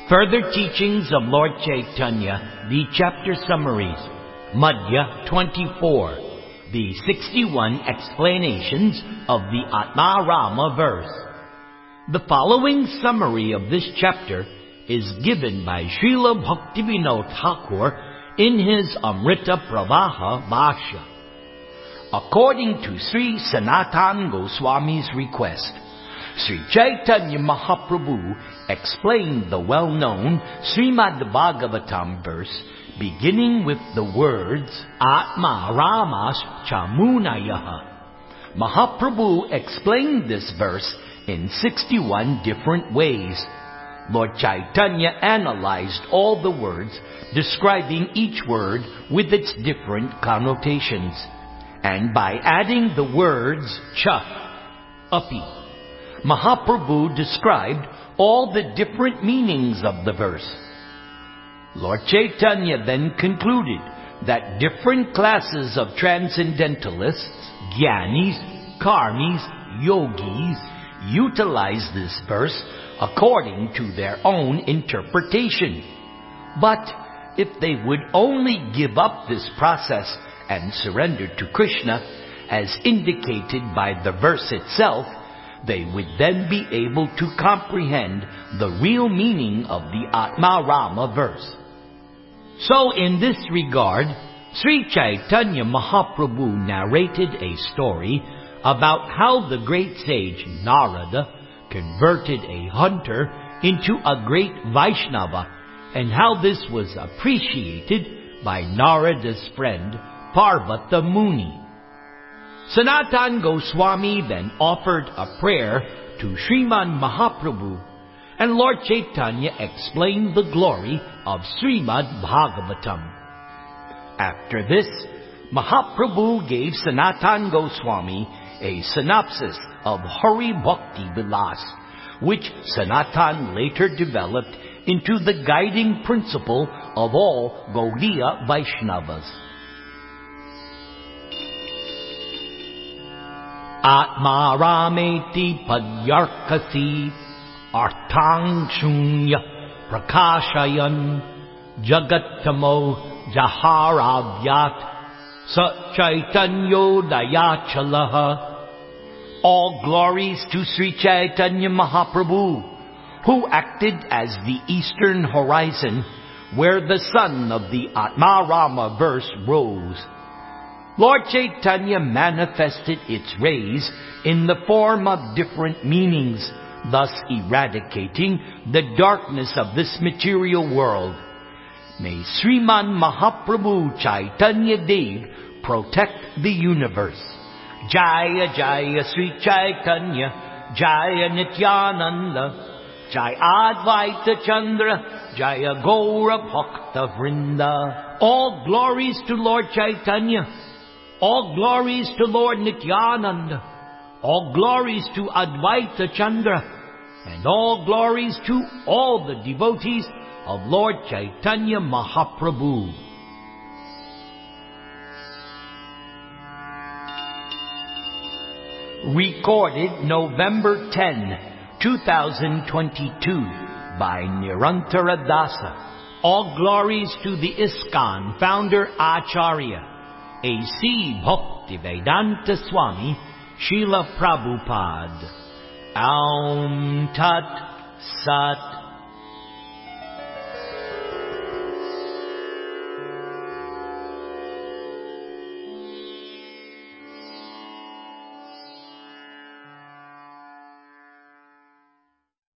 Further teachings of Lord Chaitanya, the chapter summaries. Madhya 24, the 61 explanations of the Atmarama verse. The following summary of this chapter is given by Srila Bhaktivinoda Thakur in his Amrita Pravaha Bhashya. According to Sri Sanatana Goswami's request, Sri Chaitanya Mahaprabhu explained the well-known Srimad Bhagavatam verse beginning with the words Atma Ramas Chamunayaha. Mahaprabhu explained this verse in 61 different ways. Lord Chaitanya analyzed all the words, describing each word with its different connotations. And by adding the words cha, api, Mahaprabhu described all the different meanings of the verse. Lord Chaitanya then concluded that different classes of transcendentalists, jnanis, karmis, yogis, utilize this verse according to their own interpretation. But if they would only give up this process and surrender to Krishna, as indicated by the verse itself, they would then be able to comprehend the real meaning of the Atmarama verse. So in this regard, Sri Chaitanya Mahaprabhu narrated a story about how the great sage Narada converted a hunter into a great Vaishnava, and how this was appreciated by Narada's friend Parvata Muni. Sanatana Goswami then offered a prayer to Sriman Mahaprabhu, and Lord Chaitanya explained the glory of Srimad Bhagavatam. After this, Mahaprabhu gave Sanatana Goswami a synopsis of Hari Bhakti Vilas, which Sanatana later developed into the guiding principle of all Gaudiya Vaishnavas. Atma Rameti Padyarkasi Arthang Shunya Prakashayan Jagatamo Jaharavyat Sat Chaitanyo Dayachalaha. All glories to Sri Chaitanya Mahaprabhu, who acted as the eastern horizon where the sun of the Atmarama verse rose. Lord Chaitanya manifested its rays in the form of different meanings, thus eradicating the darkness of this material world. May Sriman Mahaprabhu Chaitanya Dev protect the universe. Jaya Jaya Sri Chaitanya, Jaya Nityananda, Jaya Advaita Chandra, Jaya Gaura Bhakta Vrinda. All glories to Lord Chaitanya. All glories to Lord Nityananda. All glories to Advaita Chandra. And all glories to all the devotees of Lord Chaitanya Mahaprabhu. Recorded November 10, 2022 by Nirantara Dasa. All glories to the ISKCON founder Acharya A.C. Bhaktivedanta Swami Srila Prabhupada. Aum Tat Sat